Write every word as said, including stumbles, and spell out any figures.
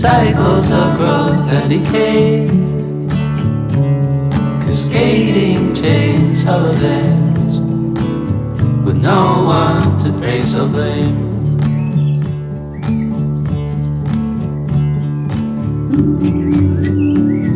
cycles of growth and decay, cascading chains of events with no one to praise or blame. Ooh.